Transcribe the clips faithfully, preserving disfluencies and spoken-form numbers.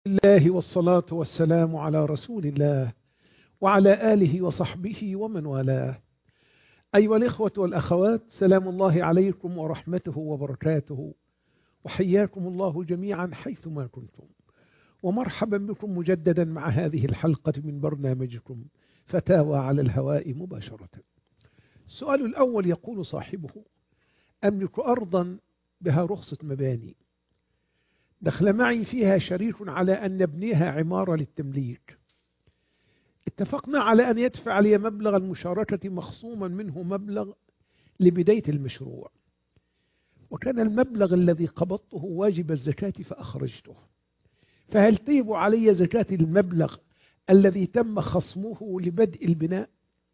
الله والصلاة والسلام على رسول الله وعلى آله وصحبه ومن والاه. أيها الإخوة والأخوات، سلام الله عليكم ورحمته وبركاته، وحياكم الله جميعا حيثما كنتم، ومرحبا بكم مجددا مع هذه الحلقة من برنامجكم فتاوى على الهواء مباشرة. السؤال الأول يقول صاحبه: أملك أرضا بها رخصة مباني، دخل معي فيها شريك على أن نبنيها عمارة للتمليك. اتفقنا على أن يدفع لي مبلغ المشاركة مخصوما منه مبلغ لبداية المشروع، وكان المبلغ الذي قبضته واجب الزكاة فأخرجته، فهل تجب علي زكاة المبلغ الذي تم خصمه لبدء البناء؟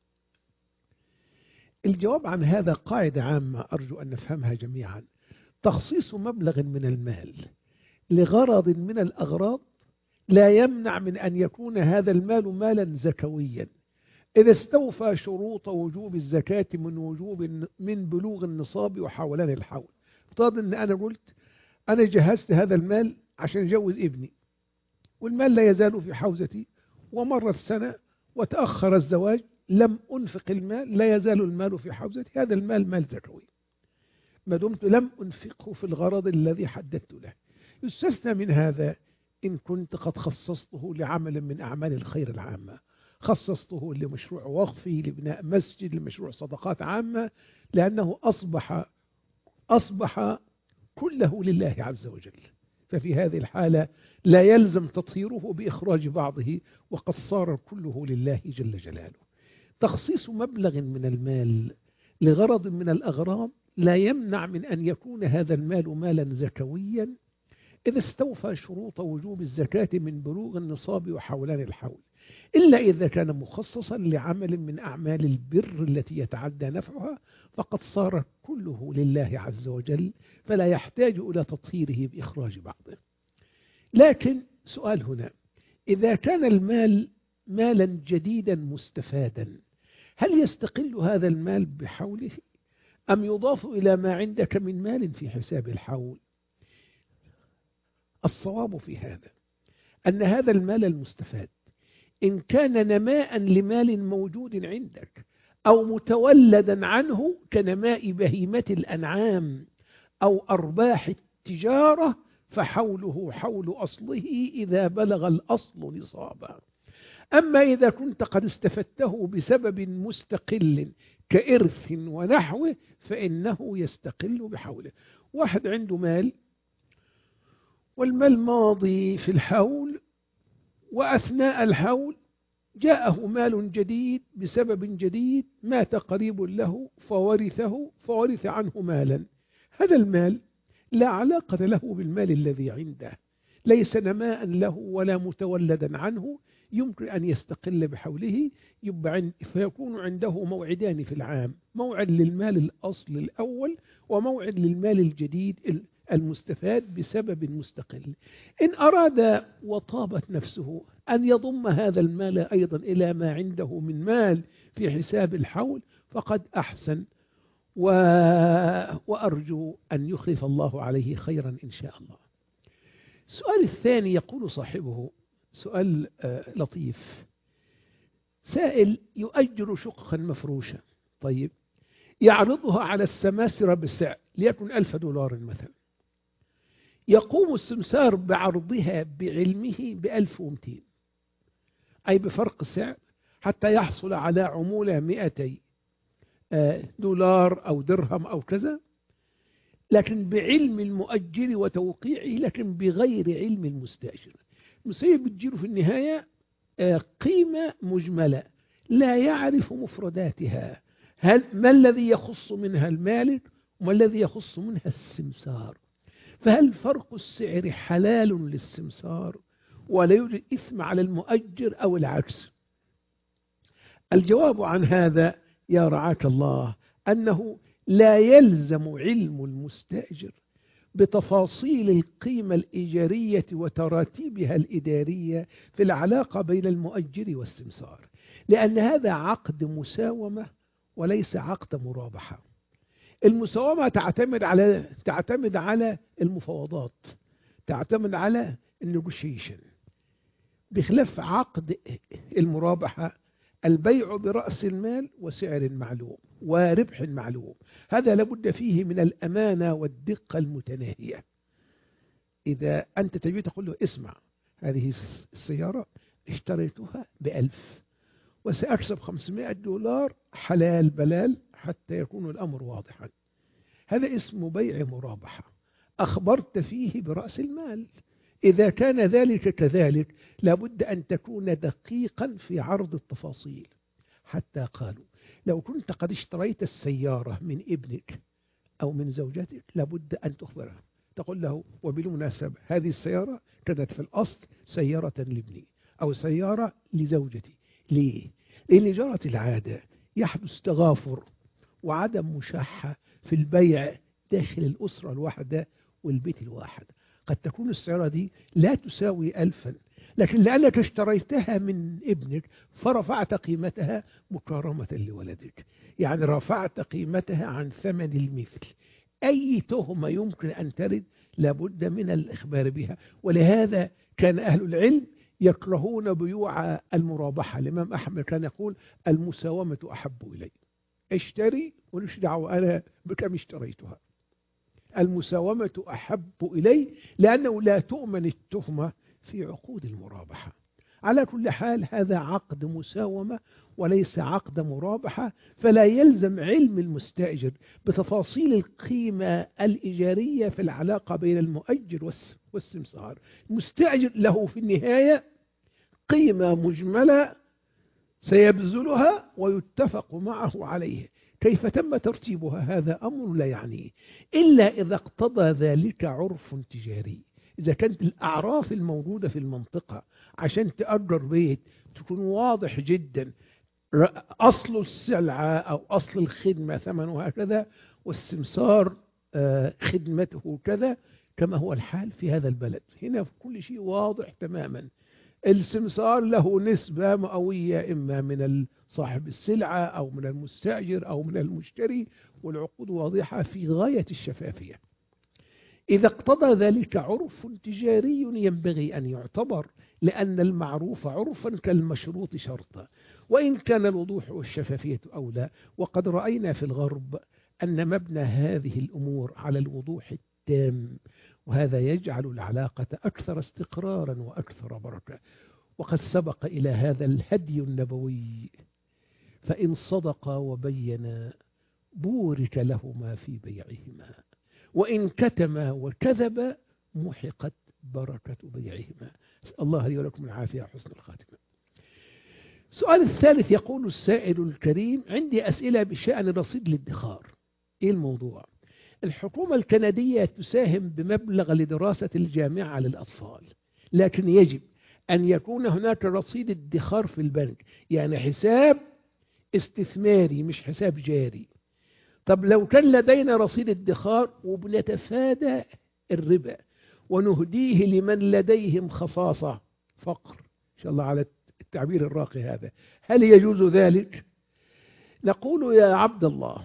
الجواب عن هذا قاعدة عامة أرجو أن نفهمها جميعا: تخصيص مبلغ من المال لغرض من الأغراض لا يمنع من أن يكون هذا المال مالا زكويا إذا استوفى شروط وجوب الزكاة من وجوب من بلوغ النصاب وحولان الحول. افترض أن أنا قلت أنا جهزت هذا المال عشان أجوز ابني، والمال لا يزال في حوزتي، ومرت سنة وتأخر الزواج، لم أنفق المال، لا يزال المال في حوزتي، هذا المال مال زكوي ما دمت لم أنفقه في الغرض الذي حددت له. يستثنى من هذا إن كنت قد خصصته لعمل من أعمال الخير العامة، خصصته لمشروع وقفي، لبناء مسجد، لمشروع صدقات عامة، لأنه أصبح أصبح كله لله عز وجل، ففي هذه الحالة لا يلزم تطهيره بإخراج بعضه، وقد صار كله لله جل جلاله. تخصيص مبلغ من المال لغرض من الأغراض لا يمنع من أن يكون هذا المال مالا زكويا إذا استوفى شروط وجوب الزكاة من بلوغ النصاب وحولان الحول، إلا إذا كان مخصصا لعمل من أعمال البر التي يتعدى نفعها، فقد صار كله لله عز وجل، فلا يحتاج إلى تطهيره بإخراج بعضه. لكن سؤال هنا: إذا كان المال مالا جديدا مستفادا، هل يستقل هذا المال بحوله أم يضاف إلى ما عندك من مال في حساب الحول؟ الصواب في هذا أن هذا المال المستفاد إن كان نماء لمال موجود عندك أو متولدا عنه كنماء بهيمة الأنعام أو أرباح التجارة، فحوله حول أصله إذا بلغ الأصل نصابا. أما إذا كنت قد استفدته بسبب مستقل كإرث ونحوه فإنه يستقل بحوله. واحد عنده مال والمال ماضي في الحول، وأثناء الحول جاءه مال جديد بسبب جديد، مات قريب له فورثه فورث عنه مالا. هذا المال لا علاقة له بالمال الذي عنده، ليس نماء له ولا متولدا عنه، يمكن أن يستقل بحوله. يبقى فيكون عنده موعدان في العام: موعد للمال الأصل الأول، وموعد للمال الجديد المستفاد بسبب مستقل. إن أراد وطابت نفسه أن يضم هذا المال أيضا إلى ما عنده من مال في حساب الحول فقد أحسن، و... وأرجو أن يخلف الله عليه خيرا إن شاء الله. السؤال الثاني يقول صاحبه سؤال لطيف: سائل يؤجر شققا مفروشة، طيب يعرضها على السماسرة بالسعر ليكن ألف دولار مثلا، يقوم السمسار بعرضها بعلمه بألف ومئتين، أي بفرق سعر، حتى يحصل على عمولة مئتي دولار أو درهم أو كذا، لكن بعلم المؤجر وتوقيعه، لكن بغير علم المستأجر. المستأجر بتجيله في النهاية قيمة مجملة لا يعرف مفرداتها، هل ما الذي يخص منها المالك وما الذي يخص منها السمسار، فهل فرق السعر حلال للسمسار ولا يوجد إثم على المؤجر أو العكس؟ الجواب عن هذا يا رعاك الله أنه لا يلزم علم المستأجر بتفاصيل القيمة الإيجارية وتراتيبها الإدارية في العلاقة بين المؤجر والسمسار، لأن هذا عقد مساومة وليس عقد مرابحة. المساومة تعتمد على تعتمد على المفاوضات، تعتمد على النيغوشيشن، بخلاف عقد المرابحة البيع برأس المال وسعر معلوم وربح معلوم، هذا لابد فيه من الأمانة والدقة المتناهية. إذا أنت تجي تقول له اسمع، هذه السيارة اشتريتها بألف وسأكسب خمسمائة دولار حلال بلال حتى يكون الأمر واضحا، هذا اسمه بيع مرابحة، أخبرت فيه برأس المال. إذا كان ذلك كذلك لابد أن تكون دقيقا في عرض التفاصيل. حتى قالوا لو كنت قد اشتريت السيارة من ابنك أو من زوجتك لابد أن تخبره، تقول له وبالمناسبة هذه السيارة كانت في الأصل سيارة لابني أو سيارة لزوجتي. ليه؟ لأن جرت العادة يحدث تغافر وعدم مشاحة في البيع داخل الأسرة الواحدة والبيت الواحد. قد تكون السيارة دي لا تساوي ألفا، لكن لأنك اشتريتها من ابنك فرفعت قيمتها مكرمة لولدك، يعني رفعت قيمتها عن ثمن المثل. أي تهمة يمكن أن ترد لابد من الإخبار بها. ولهذا كان أهل العلم يكرهون بيوع المرابحة. الإمام أحمد كان يقول المساومة أحب إلي، اشتري وليش دعوة أنا بكم اشتريتها. المساومة أحب إلي لأنه لا تؤمن التهمة في عقود المرابحة. على كل حال هذا عقد مساومة وليس عقد مرابحة، فلا يلزم علم المستأجر بتفاصيل القيمة الإيجارية في العلاقة بين المؤجر والسمسار. المستأجر له في النهاية قيمة مجملة سيبذلها ويتفق معه عليه، كيف تم ترتيبها هذا أمر لا يعنيه إلا إذا اقتضى ذلك عرف تجاري. إذا كانت الأعراف الموجودة في المنطقة عشان تأجر بيت تكون واضح جدا أصل السلعة أو أصل الخدمة ثمنها كذا والسمسار خدمته كذا، كما هو الحال في هذا البلد. هنا في كل شيء واضح تماما. السمسار له نسبة مئوية إما من صاحب السلعة أو من المستأجر أو من المشتري، والعقود واضحة في غاية الشفافية. إذا اقتضى ذلك عرف تجاري ينبغي أن يعتبر، لأن المعروف عرفا كالمشروط شرطا، وإن كان الوضوح والشفافية أولى. وقد رأينا في الغرب أن مبنى هذه الأمور على الوضوح التام، وهذا يجعل العلاقة أكثر استقرارا وأكثر بركة. وقد سبق إلى هذا الهدي النبوي فإن صدقا وبينا بورك لهما في بيعهما، وإن كتما وكذبا محقت بركة بيعهما. الله لي ولكم العافية وحسن الخاتمة. السؤال الثالث يقول السائل الكريم: عندي أسئلة بشأن رصيد الادخار. إيه الموضوع؟ الحكومة الكندية تساهم بمبلغ لدراسة الجامعة للأطفال، لكن يجب أن يكون هناك رصيد ادخار في البنك، يعني حساب استثماري مش حساب جاري. طب لو كان لدينا رصيد ادخار وبنتفادى الربا ونهديه لمن لديهم خصاصة فقر، إن شاء الله على التعبير الراقي هذا، هل يجوز ذلك؟ نقول يا عبد الله،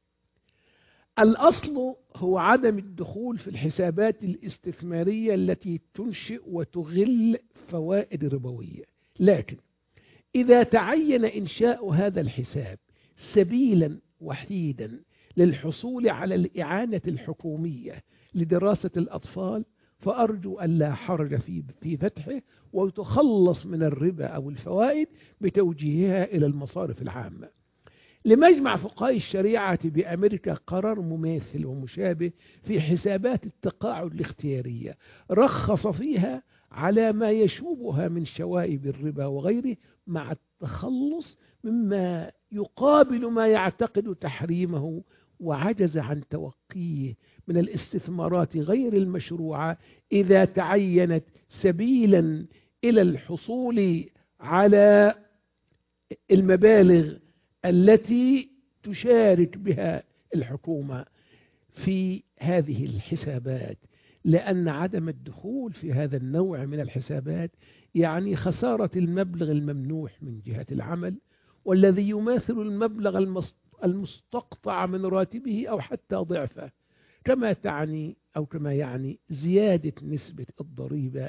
الأصل هو عدم الدخول في الحسابات الاستثمارية التي تنشئ وتغل فوائد ربوية، لكن إذا تعين إنشاء هذا الحساب سبيلا وحيدا للحصول على الإعانة الحكومية لدراسة الأطفال فأرجو أن لا حرج في في فتحه، وتخلص من الربا أو الفوائد بتوجيهها إلى المصارف العامة. لمجمع فقهاء الشريعة بأمريكا قرار مماثل ومشابه في حسابات التقاعد الاختيارية، رخص فيها على ما يشوبها من شوائب الربا وغيره، مع التخلص مما يقابل ما يعتقد تحريمه، وعجز عن توقيه من الاستثمارات غير المشروعة إذا تعينت سبيلا إلى الحصول على المبالغ التي تشارك بها الحكومة في هذه الحسابات، لأن عدم الدخول في هذا النوع من الحسابات يعني خسارة المبلغ الممنوح من جهة العمل، والذي يماثل المبلغ المستقطع من راتبه أو حتى ضعفه، كما تعني أو كما يعني زيادة نسبة الضريبة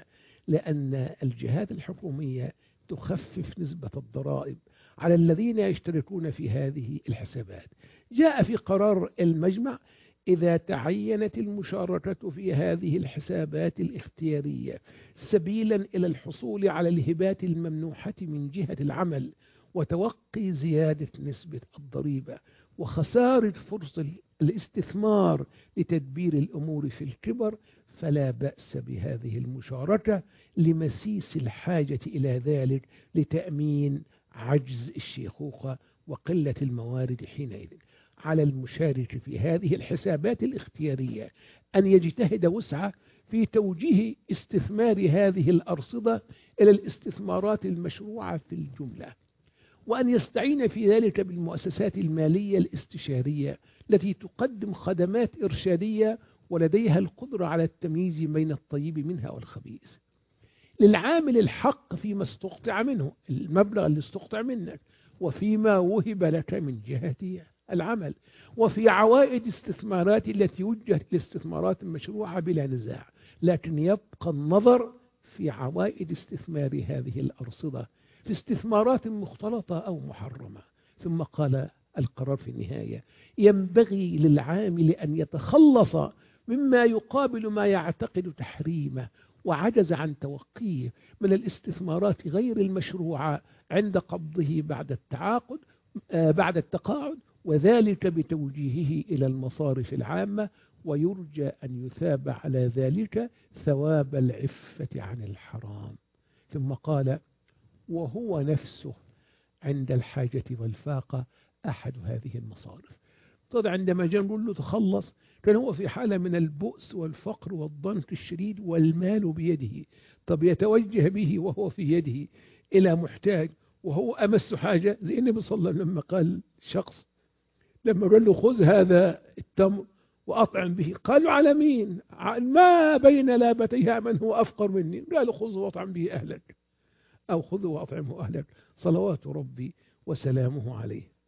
لأن الجهات الحكومية تخفف نسبة الضرائب على الذين يشتركون في هذه الحسابات. جاء في قرار المجمع: إذا تعينت المشاركة في هذه الحسابات الاختيارية سبيلا إلى الحصول على الهبات الممنوحة من جهة العمل وتوقي زيادة نسبة الضريبة وخسارة فرص الاستثمار لتدبير الأمور في الكبر، فلا بأس بهذه المشاركة لمسيس الحاجة إلى ذلك لتأمين عجز الشيخوخة وقلة الموارد حينئذ. على المشارك في هذه الحسابات الاختيارية أن يجتهد وسعه في توجيه استثمار هذه الأرصدة إلى الاستثمارات المشروعة في الجملة، وأن يستعين في ذلك بالمؤسسات المالية الاستشارية التي تقدم خدمات إرشادية ولديها القدرة على التمييز بين الطيب منها والخبيث. للعامل الحق فيما استقطع منه، المبلغ اللي استقطع منك، وفيما وهب لك من جهة العمل، وفي عوائد استثمارات التي وجهت لاستثمارات مشروعة بلا نزاع، لكن يبقى النظر في عوائد استثمار هذه الأرصدة في استثمارات مختلطة أو محرمة. ثم قال القرار في النهاية: ينبغي للعامل أن يتخلص مما يقابل ما يعتقد تحريمه وعجز عن توقيه من الاستثمارات غير المشروعة عند قبضه بعد التعاقد آه بعد التقاعد، وذلك بتوجيهه إلى المصارف العامة، ويرجى أن يثاب على ذلك ثواب العفة عن الحرام. ثم قال: وهو نفسه عند الحاجة والفاقة أحد هذه المصارف. طبعا عندما جاء نقول له تخلص، كان هو في حالة من البؤس والفقر والضنك الشديد والمال بيده. طب يتوجه به وهو في يده إلى محتاج وهو أمس حاجة، زي النبي صلى الله عليه وسلم لما قال شخص، لما قال له خذ هذا التمر وأطعم به، قالوا على مين؟ ما بين لابتيها من هو أفقر مني، قالوا خذ وأطعم به أهلك، أو خذ وأطعمه أهلك، صلوات ربي وسلامه عليه.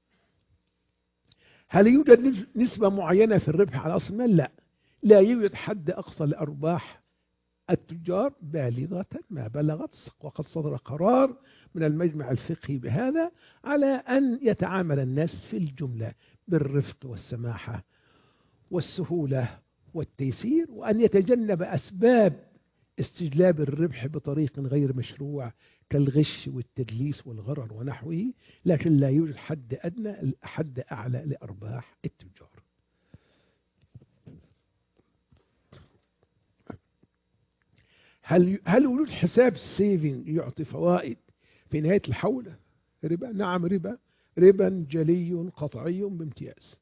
هل يوجد نسبة معينة في الربح على أصل المال؟ لا، لا يوجد حد أقصى لأرباح التجار بالغة ما بلغت، وقد صدر قرار من المجمع الفقهي بهذا على أن يتعامل الناس في الجملة بالرفق والسماحة والسهولة والتيسير، وأن يتجنب أسباب استجلاب الربح بطريق غير مشروع كالغش والتدليس والغرر ونحوه، لكن لا يوجد حد أدنى حد أعلى لأرباح التجار. هل هل وجود حساب سيفنج يعطي فوائد في نهاية الحول ربا؟ نعم، ربا، ربا جلي قطعي بامتياز.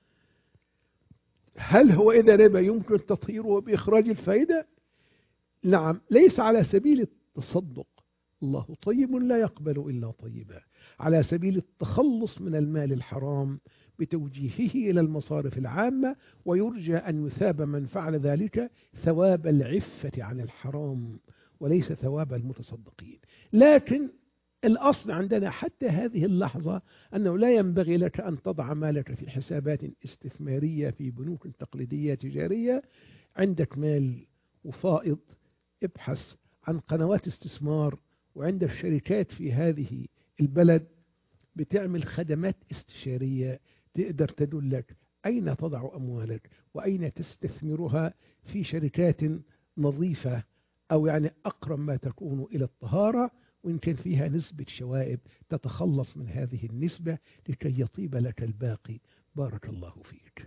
هل هو إذا ربا يمكن تطهيره بإخراج الفائدة؟ نعم، ليس على سبيل التصدق، الله طيب لا يقبل إلا طيبا، على سبيل التخلص من المال الحرام بتوجيهه إلى المصارف العامة، ويرجى أن يثاب من فعل ذلك ثواب العفة عن الحرام وليس ثواب المتصدقين. لكن الأصل عندنا حتى هذه اللحظة أنه لا ينبغي لك أن تضع مالك في حسابات استثمارية في بنوك تقليدية تجارية. عندك مال وفائض، ابحث عن قنوات استثمار، وعندك شركات في هذه البلد بتعمل خدمات استشارية تقدر تدلك أين تضع أموالك وأين تستثمرها في شركات نظيفة، أو يعني أقرب ما تكون إلى الطهارة، وإن كان فيها نسبة شوائب تتخلص من هذه النسبة لكي يطيب لك الباقي. بارك الله فيك.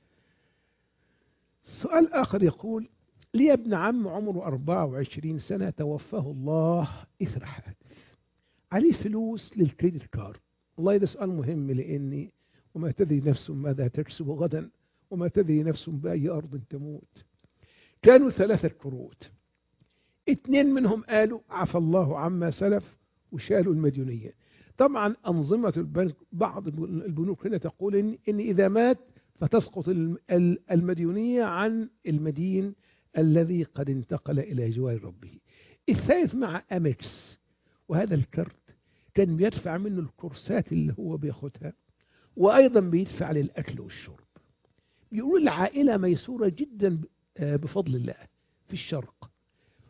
سؤال آخر يقول: لي ابن عم عمره أربعة وعشرين سنة توفاه الله إثر حادث، عليه فلوس للكريدت كارد. والله ده سؤال مهم، لأني وما تدري نفس ماذا تكسب غدا وما تدري نفس بأي أرض تموت. كانوا ثلاثة كروت، اثنين منهم قالوا عفى الله عما سلف وشالوا المديونية. طبعا أنظمة البنك، بعض البنوك هنا تقول إن, إن إذا مات فتسقط المديونية عن المدين الذي قد انتقل إلى جوار ربه. الثالث مع أميكس، وهذا الكرت كان بيدفع منه الكورسات اللي هو بياخدها، وأيضا بيدفع للأكل والشرب. بيقولوا العائلة ميسورة جدا بفضل الله في الشرق،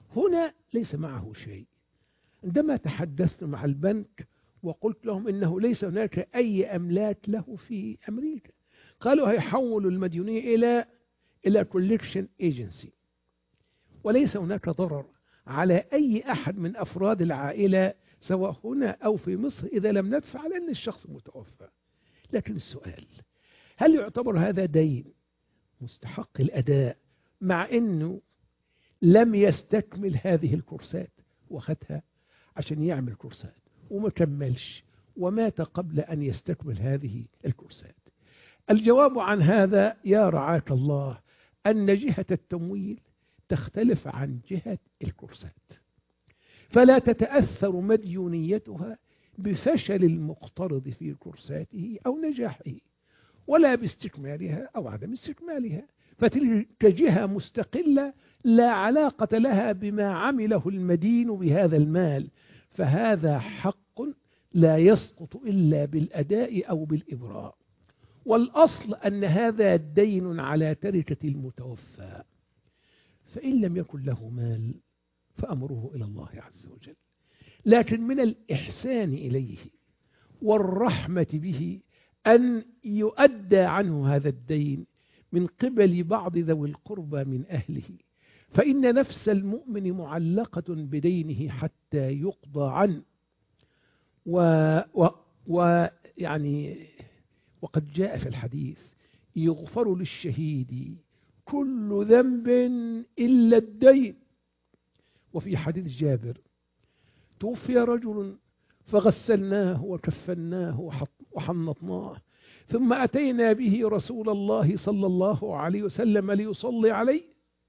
هنا ليس معه شيء. عندما تحدثت مع البنك وقلت لهم إنه ليس هناك أي أملاك له في أمريكا، قالوا هيحولوا المديونية إلى إلى كوليكشن ايجنسي، وليس هناك ضرر على أي أحد من أفراد العائلة سواء هنا أو في مصر إذا لم ندفع، لأن الشخص متوفى. لكن السؤال، هل يعتبر هذا دين مستحق الأداء مع أنه لم يستكمل هذه الكورسات وخدها عشان يعمل كورسات وما كملش ومات قبل أن يستكمل هذه الكورسات؟ الجواب عن هذا يا رعاك الله أن جهة التمويل تختلف عن جهة الكورسات، فلا تتأثر مديونيتها بفشل المقترض في كورساته أو نجاحه، ولا باستكمالها أو عدم استكمالها، فتلك جهة مستقلة لا علاقة لها بما عمله المدين بهذا المال، فهذا حق لا يسقط إلا بالأداء أو بالإبراء. والأصل أن هذا دين على تركة المتوفى، فإن لم يكن له مال فأمره إلى الله عز وجل. لكن من الإحسان إليه والرحمة به أن يؤدى عنه هذا الدين من قبل بعض ذوي القربى من أهله، فإن نفس المؤمن معلقة بدينه حتى يقضى عنه. ويعني و... وقد جاء في الحديث: يغفر للشهيد كل ذنب إلا الدين. وفي حديث جابر: توفي رجل فغسلناه وكفناه وحنطناه ثم أتينا به رسول الله صلى الله عليه وسلم ليصلي عليه،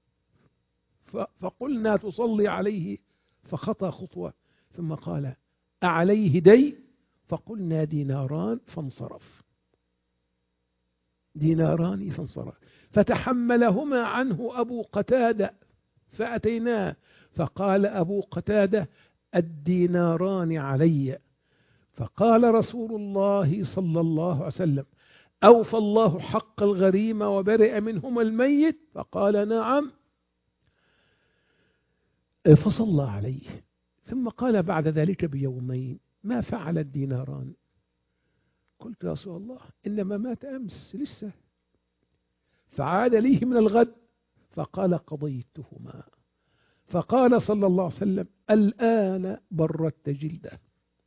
فقلنا تصلي عليه فخطى خطوة ثم قال: أعليه دين؟ فقلنا: ديناران، فانصرف. ديناران فانصرف، فتحملهما عنه أبو قتادة فأتيناه فقال أبو قتادة: الديناران علي. فقال رسول الله صلى الله عليه وسلم: أوفى الله حق الغريم وبرئ منهما الميت؟ فقال: نعم. فصلى عليه، ثم قال بعد ذلك بيومين: ما فعل الديناران؟ قلت: يا رسول الله إنما مات أمس لسه. فعاد ليه من الغد فقال: قضيتهما. فقال صلى الله عليه وسلم: الآن بردت جلده،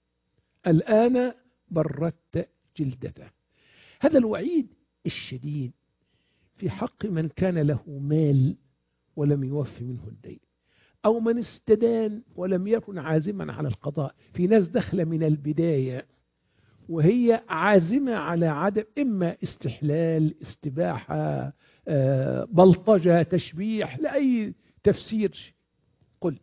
الآن بردت جلدته. هذا الوعيد الشديد في حق من كان له مال ولم يوفي منه الدين، أو من استدان ولم يكن عازما على القضاء. في ناس دخل من البداية وهي عازمة على عدم، إما استحلال، استباحة، بلطجة، تشبيح، لأي تفسير قل.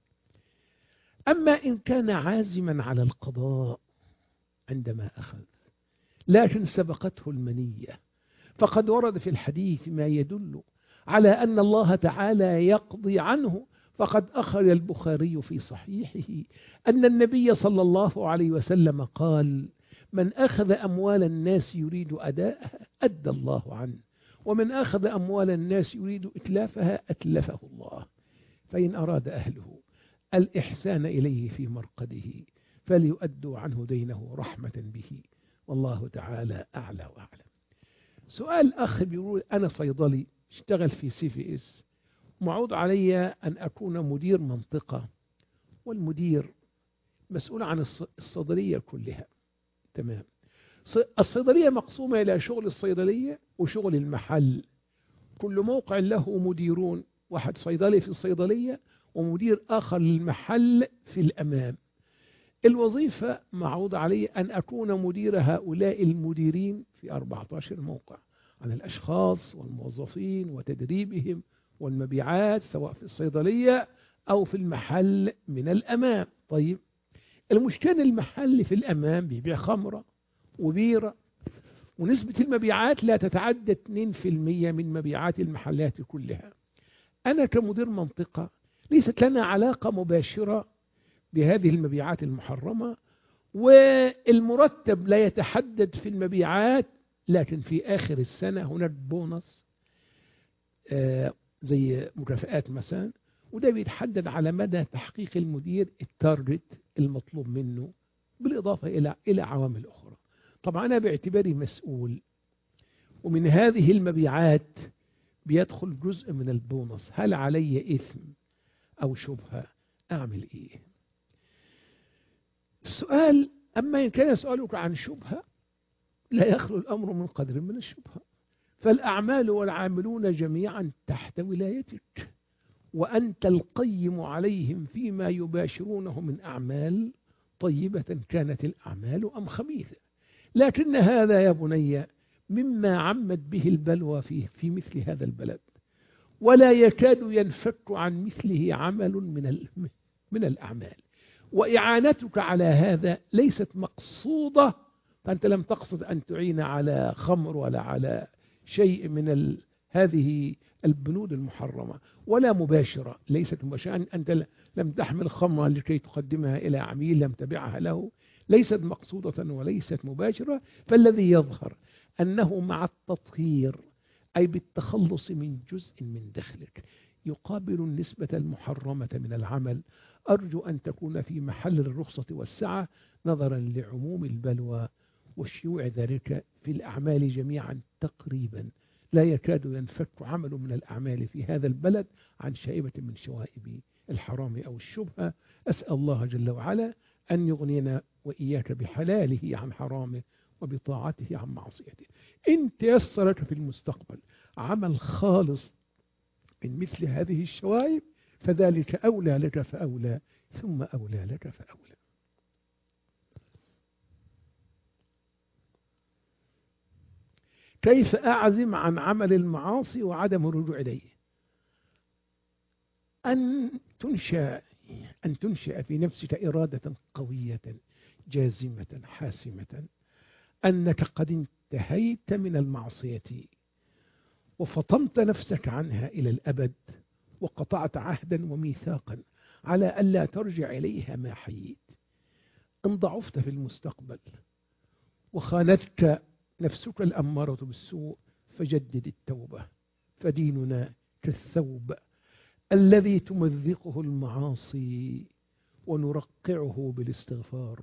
أما إن كان عازما على القضاء عندما أخذ لكن سبقته المنية، فقد ورد في الحديث ما يدل على أن الله تعالى يقضي عنه. فقد أخرج البخاري في صحيحه أن النبي صلى الله عليه وسلم قال: من أخذ أموال الناس يريد أداءها أدى الله عنه، ومن أخذ أموال الناس يريد إتلافها أتلفه الله. فإن أراد أهله الإحسان إليه في مرقده فليؤدوا عنه دينه رحمة به، والله تعالى أعلى وأعلم. سؤال أخ بيقول: أنا صيدلي اشتغل في سي في اس، معود علي أن أكون مدير منطقة، والمدير مسؤول عن الصيدلية كلها. تمام. الصيدلية مقسومة إلى شغل الصيدلية وشغل المحل، كل موقع له مديرون، واحد صيدلي في الصيدلية ومدير آخر للمحل في الأمام. الوظيفة معروض علي أن أكون مدير هؤلاء المديرين في أربعة عشر موقع، عن الأشخاص والموظفين وتدريبهم والمبيعات سواء في الصيدلية أو في المحل من الأمام. طيب، المشكلة المحل في الأمام بيبيع خمرة وبيرة، ونسبة المبيعات لا تتعدى اثنين بالمئة من مبيعات المحلات كلها. أنا كمدير منطقة ليست لنا علاقة مباشرة بهذه المبيعات المحرمة، والمرتب لا يتحدد في المبيعات، لكن في آخر السنة هناك بونص آه زي مكافآت مثلا، وده بيتحدد على مدى تحقيق المدير التارجت المطلوب منه، بالإضافة إلى إلى عوامل أخرى. طبعا أنا باعتباري مسؤول، ومن هذه المبيعات بيدخل جزء من البونص، هل علي إثم أو شبهة؟ أعمل إيه؟ السؤال، أما إن كان سؤالك عن شبهة لا يخلو الأمر من قدر من الشبهة، فالأعمال والعاملون جميعا تحت ولايتك، وأنت القيم عليهم فيما يباشرونه من أعمال طيبة كانت الأعمال أم خبيثة. لكن هذا يا بني مما عمت به البلوى فيه في مثل هذا البلد، ولا يكاد ينفك عن مثله عمل من من الأعمال، وإعانتك على هذا ليست مقصودة، فأنت لم تقصد أن تعين على خمر ولا على شيء من ال... هذه البنود المحرمة، ولا مباشرة، ليست مباشرة، أنت لم تحمل خمرا لكي تقدمها إلى عميل لم تبعها له، ليست مقصودة وليست مباشرة. فالذي يظهر أنه مع التطهير، أي بالتخلص من جزء من دخلك، يقابل النسبة المحرمة من العمل، أرجو أن تكون في محل الرخصة والسعة نظرا لعموم البلوى وشيوع ذلك في الأعمال جميعا. تقريبا لا يكاد ينفك عمل من الأعمال في هذا البلد عن شائبة من شوائب الحرام أو الشبهة. أسأل الله جل وعلا أن يغنينا وإياك بحلاله عن حرامه وبطاعته عن معصيته. إن تيسر لك في المستقبل عمل خالص من مثل هذه الشوائب فذلك أولى لك فأولى، ثم أولى لك فأولى. كيف أعزم عن عمل المعاصي وعدم الرجوع إليه؟ أن تنشأ أن تنشأ في نفسك إرادة قوية جازمة حاسمة أنك قد انتهيت من المعصية وفطمت نفسك عنها إلى الأبد، وقطعت عهدا وميثاقا على ألا ترجع إليها ما حييت. إن ضعفت في المستقبل وخانتك نفسك الأمارة بالسوء فجدد التوبة، فديننا كالثوب الذي تمزقه المعاصي ونرقعه بالاستغفار.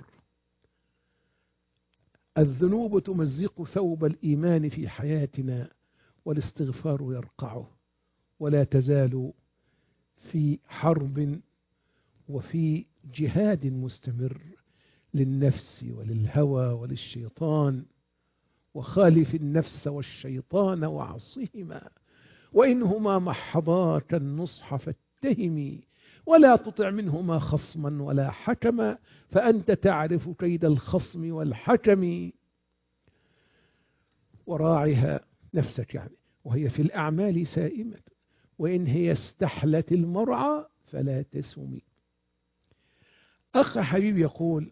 الذنوب تمزق ثوب الإيمان في حياتنا والاستغفار يرقعه، ولا تزال في حرب وفي جهاد مستمر للنفس وللهوى وللشيطان. وخالف النفس والشيطان وعصهما، وإنهما محضاك النصح فاتهمي، ولا تطع منهما خصما ولا حكما، فأنت تعرف كيد الخصم والحكم. وراعها نفسك يعني وهي في الأعمال سائمة، وإن هي استحلت المرعى فلا تسمي. أخ حبيب يقول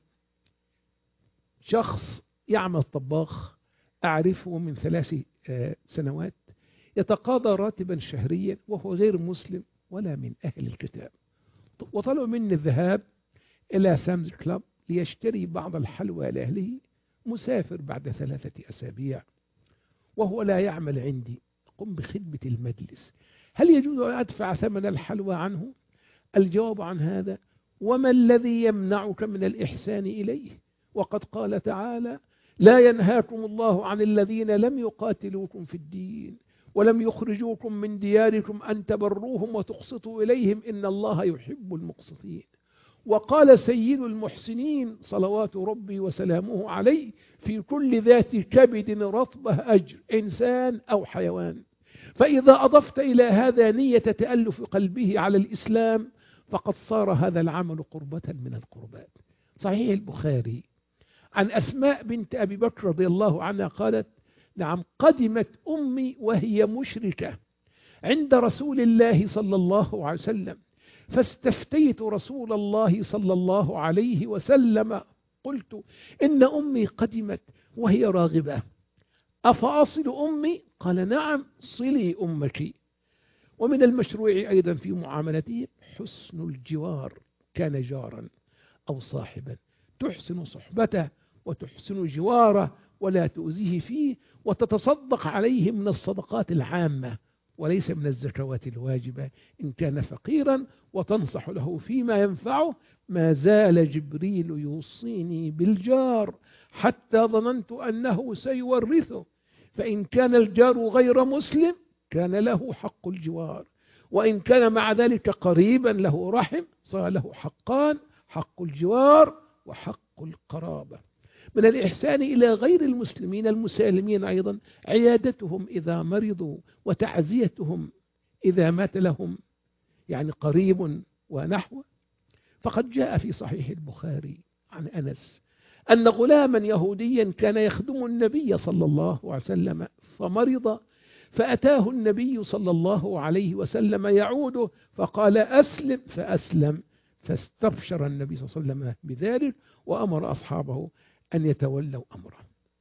شخص يعمل طباخ أعرفه من ثلاث سنوات، يتقاضى راتبا شهريا وهو غير مسلم ولا من أهل الكتاب، وطلب مني الذهاب إلى سامز كلاب ليشتري بعض الحلوى لأهله، مسافر بعد ثلاثة أسابيع وهو لا يعمل عندي، قم بخدمة المجلس، هل يجوز أن أدفع ثمن الحلوى عنه؟ الجواب عن هذا: وما الذي يمنعك من الإحسان إليه؟ وقد قال تعالى: لا ينهاكم الله عن الذين لم يقاتلوكم في الدين ولم يخرجوكم من دياركم أن تبروهم وتقسطوا إليهم إن الله يحب المقسطين. وقال سيد المحسنين صلوات ربي وسلامه عليه: في كل ذات كبد رطبة أجر، إنسان أو حيوان. فإذا أضفت إلى هذا نية تألف قلبه على الإسلام فقد صار هذا العمل قربة من القربات. صحيح البخاري عن أسماء بنت أبي بكر رضي الله عنها قالت: نعم، قدمت أمي وهي مشركة عند رسول الله صلى الله عليه وسلم، فاستفتيت رسول الله صلى الله عليه وسلم، قلت: إن أمي قدمت وهي راغبة، أفأصل أمي؟ قال: نعم، صلي أمك. ومن المشروع أيضا في معاملته حسن الجوار، كان جارا أو صاحبا تحسن صحبته وتحسن جواره ولا تؤذيه فيه، وتتصدق عليه من الصدقات العامة، وليس من الزكوات الواجبة إن كان فقيرا، وتنصح له فيما ينفعه. ما زال جبريل يوصيني بالجار حتى ظننت أنه سيورثه، فإن كان الجار غير مسلم كان له حق الجوار، وإن كان مع ذلك قريبا له رحم صار له حقان: حق الجوار وحق القرابة. من الإحسان إلى غير المسلمين المسالمين أيضا عيادتهم إذا مرضوا، وتعزيتهم إذا مات لهم يعني قريب ونحوه. فقد جاء في صحيح البخاري عن أنس أن غلاما يهوديا كان يخدم النبي صلى الله عليه وسلم فمرض، فأتاه النبي صلى الله عليه وسلم يعوده فقال: أسلم، فأسلم، فاستبشر النبي صلى الله عليه وسلم بذلك، وأمر أصحابه أن يتولوا أمره.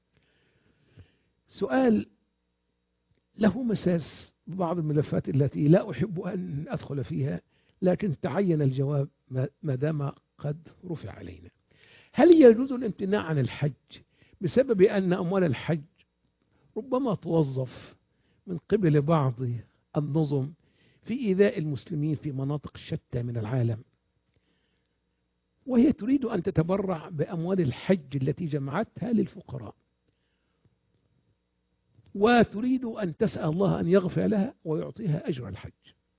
سؤال له مساس ببعض الملفات التي لا أحب أن أدخل فيها، لكن تعين الجواب ما دام قد رفع علينا. هل يجوز الامتناع عن الحج بسبب أن أموال الحج ربما توظف من قبل بعض النظم في إيذاء المسلمين في مناطق شتى من العالم، وهي تريد أن تتبرع بأموال الحج التي جمعتها للفقراء، وتريد أن تسأل الله أن يغفر لها ويعطيها أجر الحج؟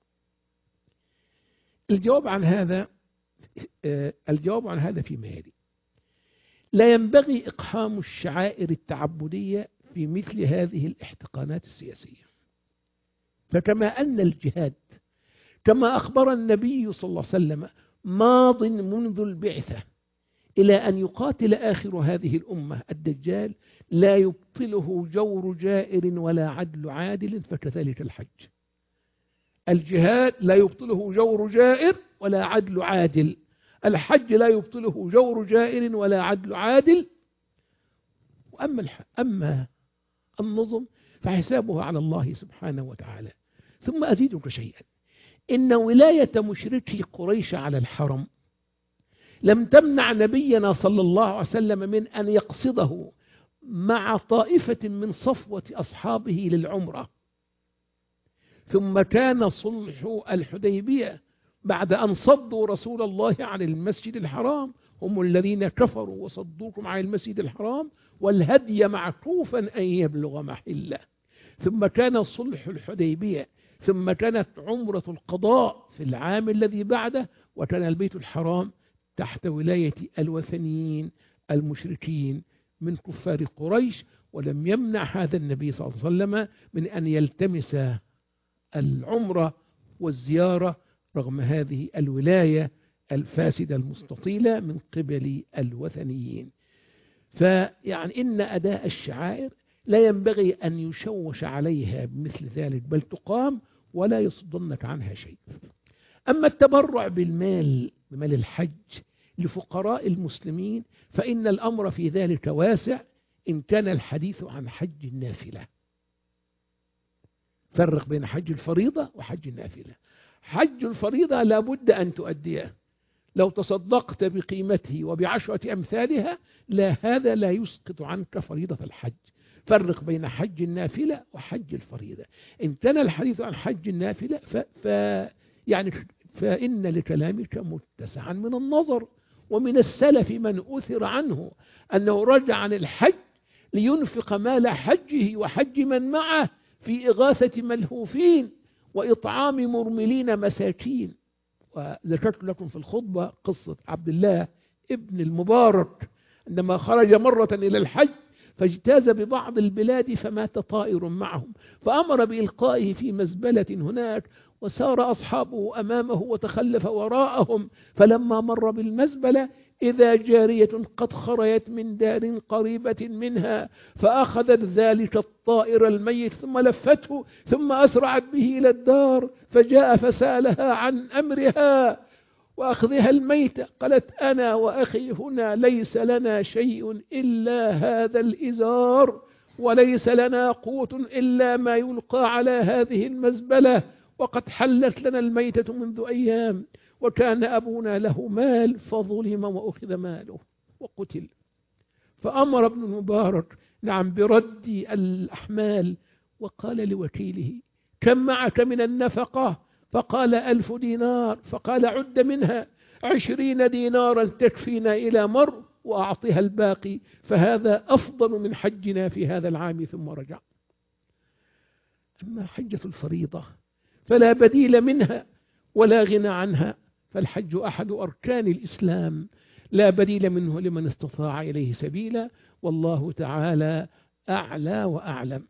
الجواب عن هذا الجواب عن هذا فيما يلي: لا ينبغي إقحام الشعائر التعبدية في مثل هذه الاحتقانات السياسية. فكما أن الجهاد كما أخبر النبي صلى الله عليه وسلم ماض منذ البعثة إلى أن يقاتل آخر هذه الأمة الدجال، لا يبطله جور جائر ولا عدل عادل، فكذلك الحج. الجهاد لا يبطله جور جائر ولا عدل عادل، الحج لا يبطله جور جائر ولا عدل عادل. وأما الح... أما النظم فحسابها على الله سبحانه وتعالى. ثم أزيدك شيئا: إن ولاية مشركي قريش على الحرم لم تمنع نبينا صلى الله عليه وسلم من أن يقصده مع طائفة من صفوة أصحابه للعمرة. ثم كان صلح الحديبية بعد أن صدوا رسول الله عن المسجد الحرام، هم الذين كفروا وصدوكم عن المسجد الحرام والهدي معكوفا أن يبلغ محله. ثم كان صلح الحديبية، ثم كانت عمرة القضاء في العام الذي بعده، وكان البيت الحرام تحت ولاية الوثنيين المشركين من كفار قريش. ولم يمنع هذا النبي صلى الله عليه وسلم من أن يلتمس العمرة والزيارة رغم هذه الولاية الفاسدة المستطيلة من قبل الوثنيين. فيعني إن أداء الشعائر لا ينبغي أن يشوش عليها بمثل ذلك، بل تقام ولا يصدنك عنها شيء. أما التبرع بالمال بمال الحج لفقراء المسلمين فإن الأمر في ذلك واسع إن كان الحديث عن حج النافلة. فرق بين حج الفريضة وحج النافلة. حج الفريضة لا بد أن تؤديه، لو تصدقت بقيمته وبعشرة أمثالها لا، هذا لا يسقط عنك فريضة الحج. فرق بين حج النافلة وحج الفريضة. إن كان الحديث عن حج النافلة ف... ف... يعني فإن لكلامك متسعا من النظر. ومن السلف من أثر عنه أنه رجع عن الحج لينفق مال حجه وحج من معه في إغاثة ملهوفين وإطعام مرملين مساكين. وذكرت لكم في الخطبة قصة عبد الله ابن المبارك عندما خرج مرة إلى الحج فاجتاز ببعض البلاد فمات طائر معهم، فأمر بإلقائه في مزبلة هناك، وسار أصحابه أمامه وتخلف وراءهم، فلما مر بالمزبلة إذا جارية قد خرجت من دار قريبة منها فأخذت ذلك الطائر الميت ثم لفته ثم أسرعت به إلى الدار، فجاء فسألها عن أمرها وأخذها الميت. قالت: أنا وأخي هنا ليس لنا شيء إلا هذا الإزار، وليس لنا قوت إلا ما يلقى على هذه المزبلة، وقد حلت لنا الميتة منذ أيام، وكان أبونا له مال فظلم وأخذ ماله وقتل. فأمر ابن المبارك نعم برد الأحمال، وقال لوكيله: كم معك من النفقة؟ فقال ألف دينار. فقال عد منها عشرين دينارا تكفينا إلى مر وأعطيها الباقي، فهذا أفضل من حجنا في هذا العام. ثم رجع. أما حجة الفريضة فلا بديل منها ولا غنى عنها، فالحج أحد أركان الإسلام لا بديل منه لمن استطاع إليه سبيلا، والله تعالى أعلى وأعلم.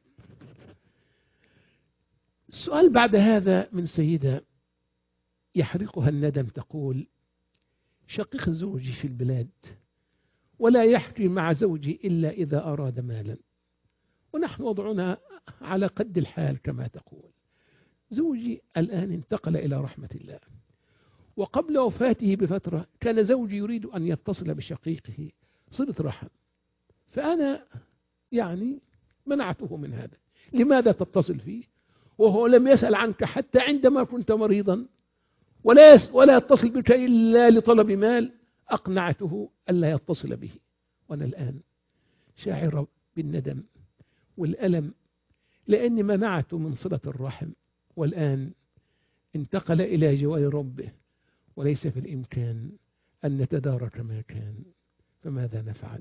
السؤال بعد هذا من سيدة يحرقها الندم، تقول: شقيق زوجي في البلاد ولا يحكي مع زوجي إلا إذا أراد مالا، ونحن وضعنا على قد الحال كما تقول. زوجي الآن انتقل إلى رحمة الله، وقبل وفاته بفترة كان زوجي يريد أن يتصل بشقيقه صلة رحم، فأنا يعني منعته من هذا. لماذا تتصل فيه وهو لم يسأل عنك حتى عندما كنت مريضا، ولا ولا يتصل بك إلا لطلب مال؟ أقنعته ألا يتصل به، وأنا الآن شاعر بالندم والألم لأني منعته من صلة الرحم، والآن انتقل إلى جوار ربه وليس في الإمكان أن نتدارك ما كان، فماذا نفعل؟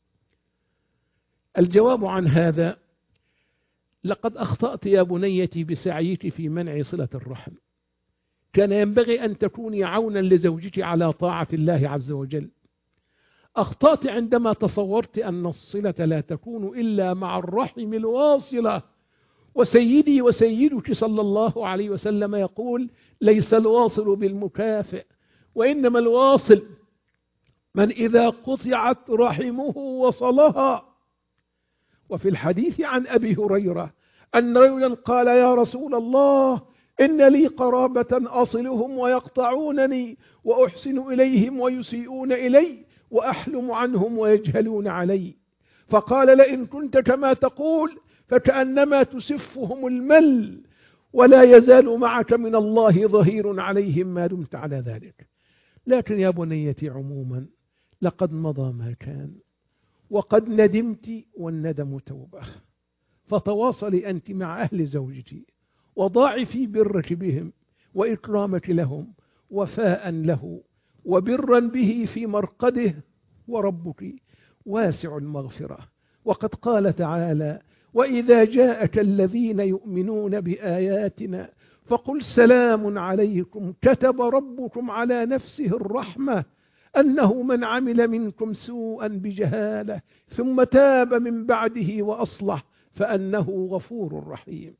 الجواب عن هذا: لقد أخطأت يا بنيتي بسعيك في منع صلة الرحم. كان ينبغي أن تكوني عونا لزوجك على طاعة الله عز وجل. أخطأت عندما تصورت أن الصلة لا تكون إلا مع الرحم الواصلة، وسيدي وسيدك صلى الله عليه وسلم يقول: ليس الواصل بالمكافئ، وإنما الواصل من إذا قطعت رحمه وصلها. وفي الحديث عن أبي هريرة أن رجلا قال: يا رسول الله، إن لي قرابة أصلهم ويقطعونني، وأحسن إليهم ويسيئون إلي، وأحلم عنهم ويجهلون علي. فقال: لئن كنت كما تقول فكأنما تسفهم المل، ولا يزال معك من الله ظهير عليهم ما دمت على ذلك. لكن يا بنيتي عموما لقد مضى ما كان، وقد ندمت، والندم توبة. فتواصلي أنت مع أهل زوجك، وضاعفي برك بهم وإكرامك لهم وفاء له وبرا به في مرقده، وربك واسع المغفرة. وقد قال تعالى: وإذا جاءك الذين يؤمنون بآياتنا فقل سلام عليكم كتب ربكم على نفسه الرحمة أنه من عمل منكم سوءا بجهالة ثم تاب من بعده وأصلح فأنه غفور رحيم.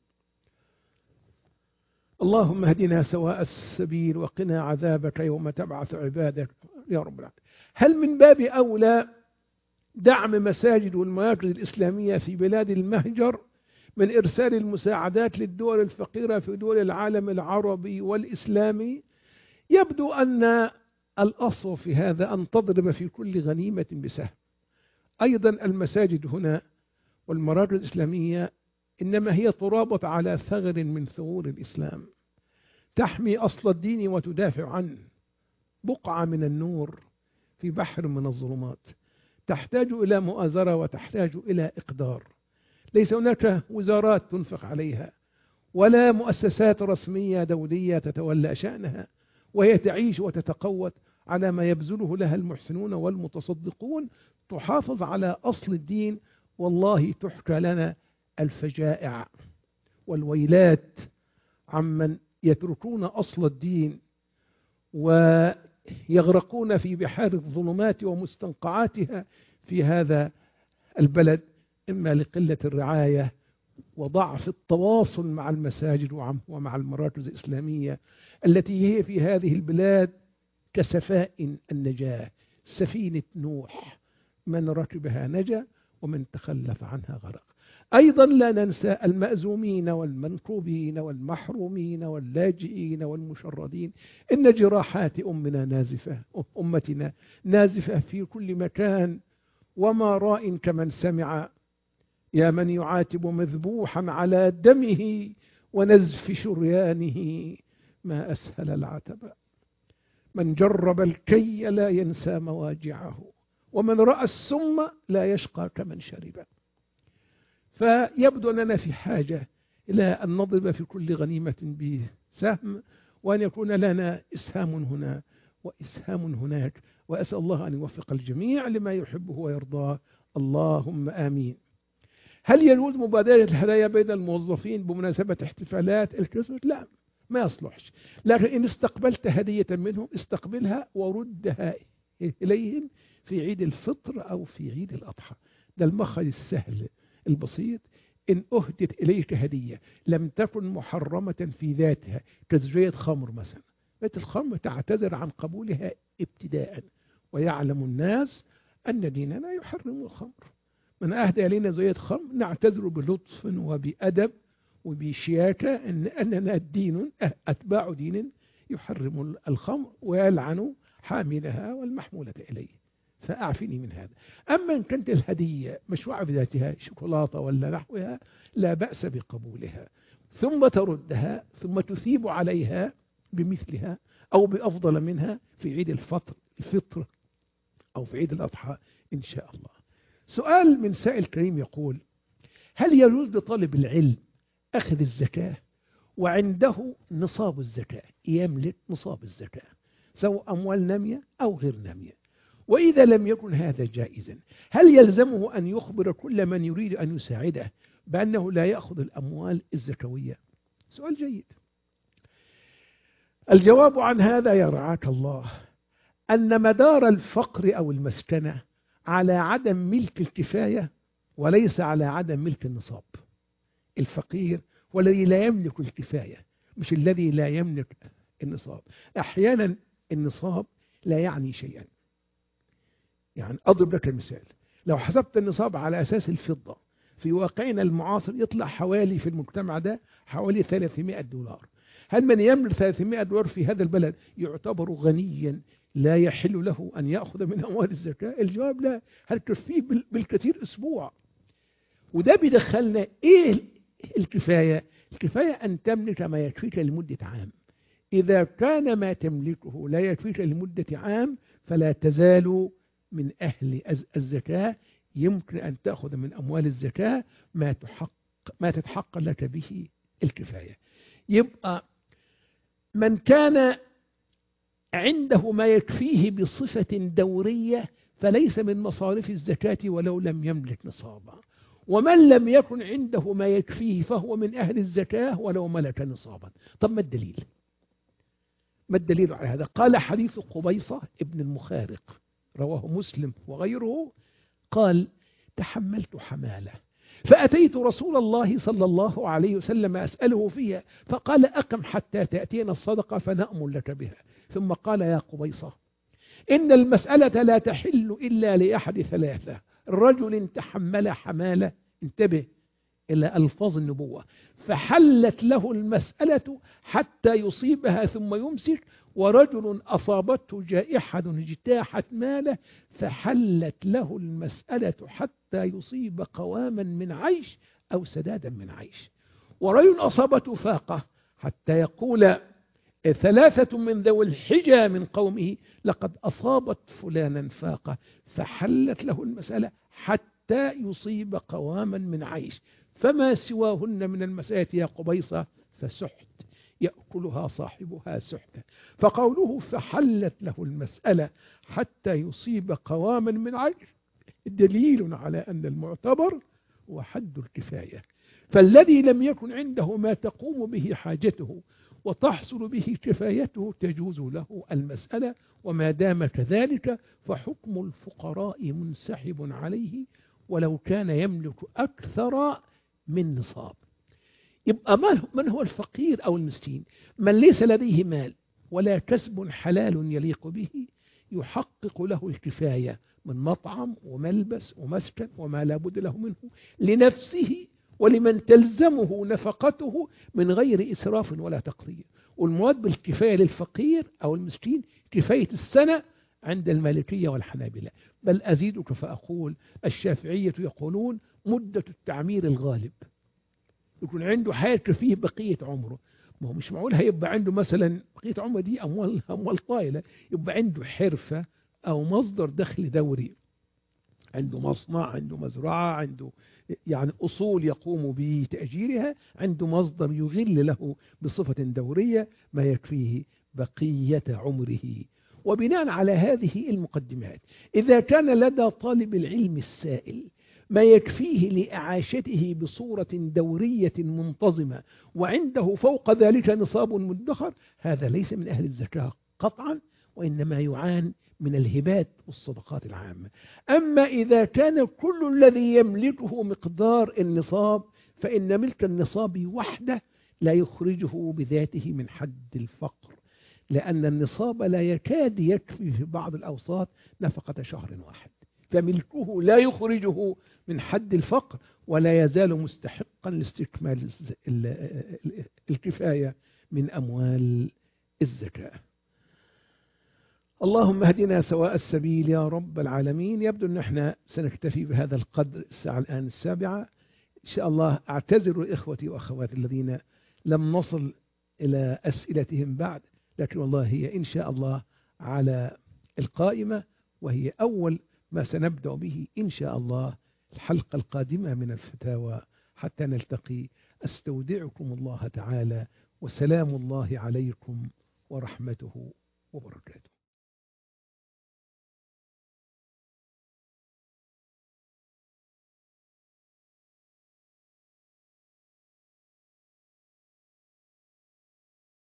اللهم اهدنا سواء السبيل وقنا عذابك يوم تبعث عبادك يا رب العالمين. هل من باب أولى دعم مساجد والمراكز الإسلامية في بلاد المهجر من إرسال المساعدات للدول الفقيرة في دول العالم العربي والإسلامي؟ يبدو أن الأصل في هذا أن تضرب في كل غنيمة بسهم. أيضا المساجد هنا والمراكز الإسلامية إنما هي ترابط على ثغر من ثغور الإسلام، تحمي أصل الدين وتدافع عنه، بقعة من النور في بحر من الظلمات، تحتاج إلى مؤازرة وتحتاج إلى إقدار. ليس هناك وزارات تنفق عليها ولا مؤسسات رسمية دولية تتولى شأنها، وهي تعيش وتتقوت على ما يبذله لها المحسنون والمتصدقون، تحافظ على أصل الدين. والله تحكى لنا الفجائع والويلات عمن يتركون أصل الدين ويغرقون في بحار الظلمات ومستنقعاتها في هذا البلد، إما لقلة الرعاية وضعف التواصل مع المساجد ومع المراكز الإسلامية التي هي في هذه البلاد كسفائن النجاة، سفينة نوح، من ركبها نجا ومن تخلف عنها غرق. أيضا لا ننسى المأزومين والمنكوبين والمحرومين واللاجئين والمشردين. إن جراحات أمنا نازفة، أمتنا نازفة في كل مكان، وما راء كمن سمع يا من يعاتب مذبوحا على دمه ونزف شريانه ما أسهل العتب. من جرب الكي لا ينسى مواجعه، ومن رأى السم لا يشقى كمن شرب. فيبدو أننا في حاجة إلى أن نضرب في كل غنيمة بسهم، وأن يكون لنا إسهام هنا وإسهام هناك، وأسأل الله أن يوفق الجميع لما يحبه ويرضاه، اللهم آمين. هل يجوز مبادلة الهدايا بين الموظفين بمناسبة احتفالات الكريسماس؟ لا، ما يصلحش. لكن إن استقبلت هدية منهم استقبلها وردها إليهم في عيد الفطر أو في عيد الأضحى. ده المخرج السهل البسيط. إن أهدت إليك هدية لم تكن محرمة في ذاتها كزجاجة خمر مثلا، بيت الخمر تعتذر عن قبولها ابتداء، ويعلم الناس أن ديننا يحرم الخمر. من أهدى إلينا زجاجة خمر نعتذر بلطف وبأدب وبشياكة أن أننا دين أتباع دين يحرم الخمر ويلعن حاملها والمحمولة إليه، فأعفني من هذا. أما إن كانت الهدية مشروعة بذاتها شوكولاتة ولا نحوها لا بأس بقبولها، ثم تردها ثم تثيب عليها بمثلها أو بأفضل منها في عيد الفطر الفطر أو في عيد الأضحى إن شاء الله. سؤال من سائل كريم يقول: هل يجوز لطالب العلم أخذ الزكاة وعنده نصاب الزكاة، يملك نصاب الزكاة سواء أموال نامية أو غير نامية، وإذا لم يكن هذا جائزا هل يلزمه أن يخبر كل من يريد أن يساعده بأنه لا يأخذ الأموال الزكوية؟ سؤال جيد. الجواب عن هذا يا رعاك الله أن مدار الفقر أو المسكنة على عدم ملك الكفاية وليس على عدم ملك النصاب. الفقير هو الذي لا يملك الكفاية مش الذي لا يملك النصاب. أحيانا النصاب لا يعني شيئا. يعني أضرب لك المثال: لو حسبت النصاب على أساس الفضة في واقعنا المعاصر يطلع حوالي في المجتمع ده حوالي ثلاثمائة دولار. هل من يملك ثلاثمائة دولار في هذا البلد يعتبر غنيا لا يحل له أن يأخذ من أموال الزكاة؟ الجواب لا. هل تكفيه بالكثير أسبوع؟ وده بيدخلنا إيه الكفاية؟ الكفاية أن تملك ما يكفيك لمدة عام. إذا كان ما تملكه لا يكفيك لمدة عام فلا تزال من أهل الزكاة، يمكن أن تأخذ من أموال الزكاة ما تحق ما تتحقق لك به الكفاية. يبقى من كان عنده ما يكفيه بصفة دورية فليس من مصارف الزكاة ولو لم يملك نصابا، ومن لم يكن عنده ما يكفيه فهو من أهل الزكاة ولو ملك نصابا. طب ما الدليل؟ ما الدليل على هذا؟ قال حديث قبيصة ابن المخارق رواه مسلم وغيره، قال: تحملت حمالة فأتيت رسول الله صلى الله عليه وسلم أسأله فيها فقال: أقم حتى تأتينا الصدقة فنأمل لك بها. ثم قال: يا قبيصة، إن المسألة لا تحل إلا لأحد ثلاثة: رجل تحمل حمالة، انتبه إلى ألفاظ النبوة، فحلت له المسألة حتى يصيبها ثم يمسك، ورجل أصابته جائحة اجتاحت ماله فحلت له المسألة حتى يصيب قواما من عيش أو سدادا من عيش، ورجل أصابته فاقة حتى يقول ثلاثة من ذوي الحجى من قومه: لقد أصابت فلانا فاقة، فحلت له المسألة حتى يصيب قواما من عيش، فما سواهن من المسألة يا قبيصة فسحت يأكلها صاحبها سحتا. فقوله فحلت له المسألة حتى يصيب قواما من عيش دليل على أن المعتبر هو حد الكفاية. فالذي لم يكن عنده ما تقوم به حاجته وتحصل به كفايته تجوز له المسألة، وما دام كذلك فحكم الفقراء منسحب عليه ولو كان يملك أكثر من نصاب. يبقى من هو الفقير أو المسكين؟ من ليس لديه مال ولا كسب حلال يليق به يحقق له الكفاية من مطعم وملبس ومسكن وما لا بد له منه لنفسه ولمن تلزمه نفقته من غير إسراف ولا تقصير. والمواد بالكفاية للفقير أو المسكين كفاية السنة عند المالكية والحنابلة، بل أزيدك فأقول الشافعية يقولون مدة التعمير الغالب، يكون عنده حياة فيه بقية عمره. ما هو مش معقول هيبقى عنده مثلا بقية عمره دي أموال أموال طائلة، يبقى عنده حرفة أو مصدر دخل دوري. عنده مصنع، عنده مزرعة، عنده يعني أصول يقوم بتأجيرها، عنده مصدر يغل له بصفة دورية ما يكفيه بقية عمره. وبناء على هذه المقدمات، إذا كان لدى طالب العلم السائل ما يكفيه لإعاشته بصورة دورية منتظمة وعنده فوق ذلك نصاب مدخر، هذا ليس من أهل الزكاة قطعا، وإنما يعان من الهبات والصدقات العامة. أما إذا كان كل الذي يملكه مقدار النصاب، فإن ملك النصاب وحده لا يخرجه بذاته من حد الفقر، لأن النصاب لا يكاد يكفي في بعض الأوساط نفقة شهر واحد، فملكه لا يخرجه من حد الفقر، ولا يزال مستحقا لاستكمال الكفاية من أموال الزكاة. اللهم اهدنا سواء السبيل يا رب العالمين. يبدو أن احنا سنكتفي بهذا القدر، الساعة الآن السابعة إن شاء الله. أعتذر إخوتي وأخواتي الذين لم نصل إلى أسئلتهم بعد، لكن والله هي إن شاء الله على القائمة، وهي أول ما سنبدأ به إن شاء الله الحلقة القادمة من الفتاوى، حتى نلتقي. أستودعكم الله تعالى، وسلام الله عليكم ورحمته وبركاته.